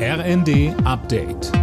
RND Update.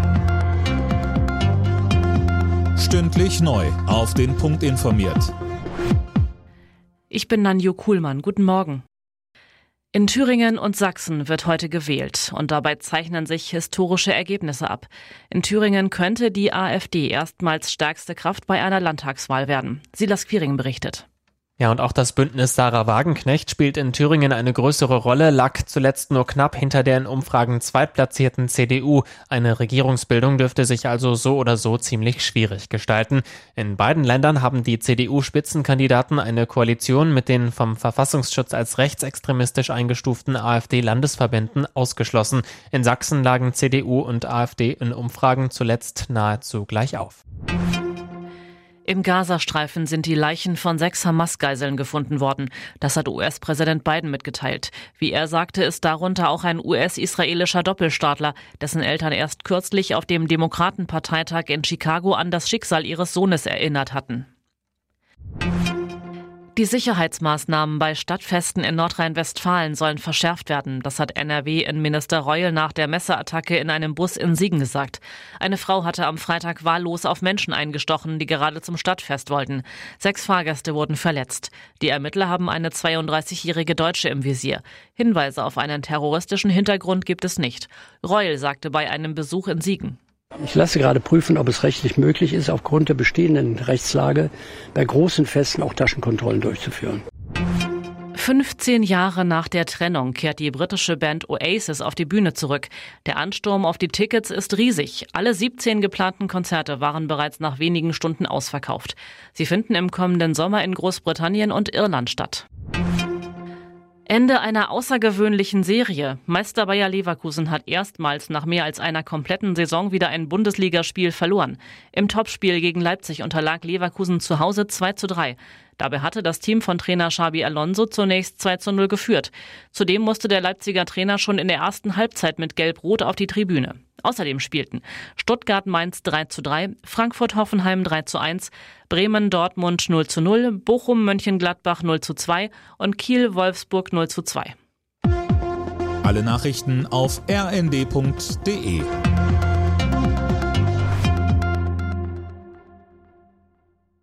Stündlich neu auf den Punkt informiert. Ich bin Nanju Kuhlmann. Guten Morgen. In Thüringen und Sachsen wird heute gewählt und dabei zeichnen sich historische Ergebnisse ab. In Thüringen könnte die AfD erstmals stärkste Kraft bei einer Landtagswahl werden. Silas Quiring berichtet. Ja, und auch das Bündnis Sarah Wagenknecht spielt in Thüringen eine größere Rolle, lag zuletzt nur knapp hinter der in Umfragen zweitplatzierten CDU. Eine Regierungsbildung dürfte sich also so oder so ziemlich schwierig gestalten. In beiden Ländern haben die CDU-Spitzenkandidaten eine Koalition mit den vom Verfassungsschutz als rechtsextremistisch eingestuften AfD-Landesverbänden ausgeschlossen. In Sachsen lagen CDU und AfD in Umfragen zuletzt nahezu gleich auf. Im Gazastreifen sind die Leichen von 6 Hamas-Geiseln gefunden worden. Das hat US-Präsident Biden mitgeteilt. Wie er sagte, ist darunter auch ein US-israelischer Doppelstaatler, dessen Eltern erst kürzlich auf dem Demokratenparteitag in Chicago an das Schicksal ihres Sohnes erinnert hatten. Die Sicherheitsmaßnahmen bei Stadtfesten in Nordrhein-Westfalen sollen verschärft werden. Das hat NRW-Innenminister Reul nach der Messerattacke in einem Bus in Siegen gesagt. Eine Frau hatte am Freitag wahllos auf Menschen eingestochen, die gerade zum Stadtfest wollten. 6 Fahrgäste wurden verletzt. Die Ermittler haben eine 32-jährige Deutsche im Visier. Hinweise auf einen terroristischen Hintergrund gibt es nicht. Reul sagte bei einem Besuch in Siegen: Ich lasse gerade prüfen, ob es rechtlich möglich ist, aufgrund der bestehenden Rechtslage bei großen Festen auch Taschenkontrollen durchzuführen. 15 Jahre nach der Trennung kehrt die britische Band Oasis auf die Bühne zurück. Der Ansturm auf die Tickets ist riesig. Alle 17 geplanten Konzerte waren bereits nach wenigen Stunden ausverkauft. Sie finden im kommenden Sommer in Großbritannien und Irland statt. Ende einer außergewöhnlichen Serie. Meister Bayer Leverkusen hat erstmals nach mehr als einer kompletten Saison wieder ein Bundesligaspiel verloren. Im Topspiel gegen Leipzig unterlag Leverkusen zu Hause 2:3. Dabei hatte das Team von Trainer Xabi Alonso zunächst 2:0 geführt. Zudem musste der Leipziger Trainer schon in der ersten Halbzeit mit Gelb-Rot auf die Tribüne. Außerdem spielten Stuttgart-Mainz 3:3, Frankfurt-Hoffenheim 3:1, Bremen-Dortmund 0:0, Bochum-Mönchengladbach 0:2 und Kiel-Wolfsburg 0:2. Alle Nachrichten auf rnd.de.